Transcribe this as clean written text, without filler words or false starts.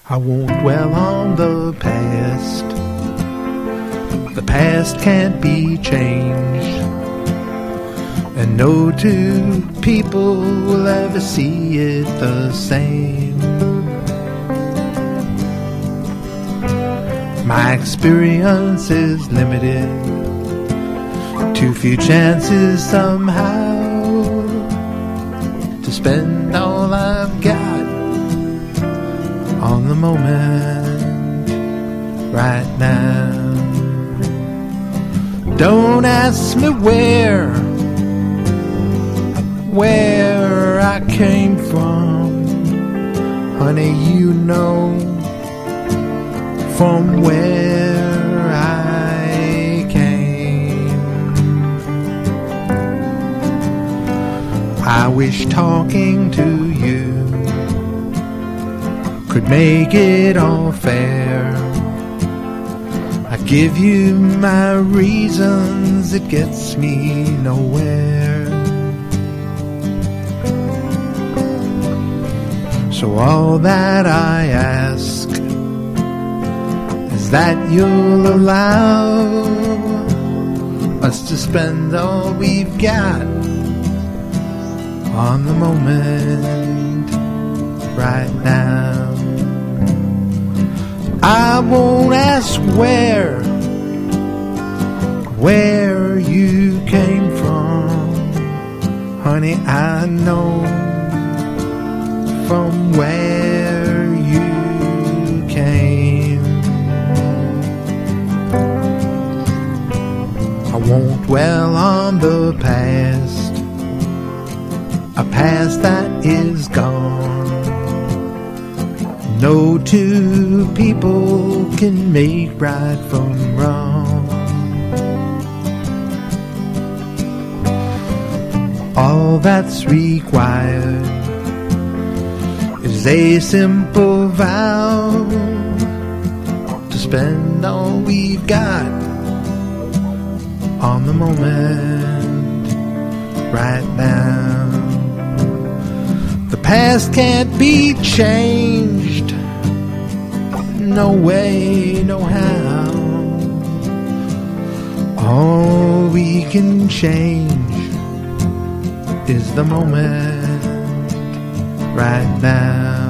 I won't dwell on the past. The past can't be changed, and no two people will ever see it the same. My experience is limited, too few chances somehow to spend all I've got on the moment right now. Don't ask me where I came from, honey, you know from where I came. I wish talking to you could make it all fair. I give you my reasons, it gets me nowhere. So all that I ask is that you'll allow us to spend all we've got on the moment right now. I won't ask where you came from, honey, I know from where you came. I won't dwell on the past, a past that is gone. No two people can make right from wrong. All that's required is a simple vow to spend all we've got on the moment right now. The past can't be changed, no way, no how. All we can change is the moment right now.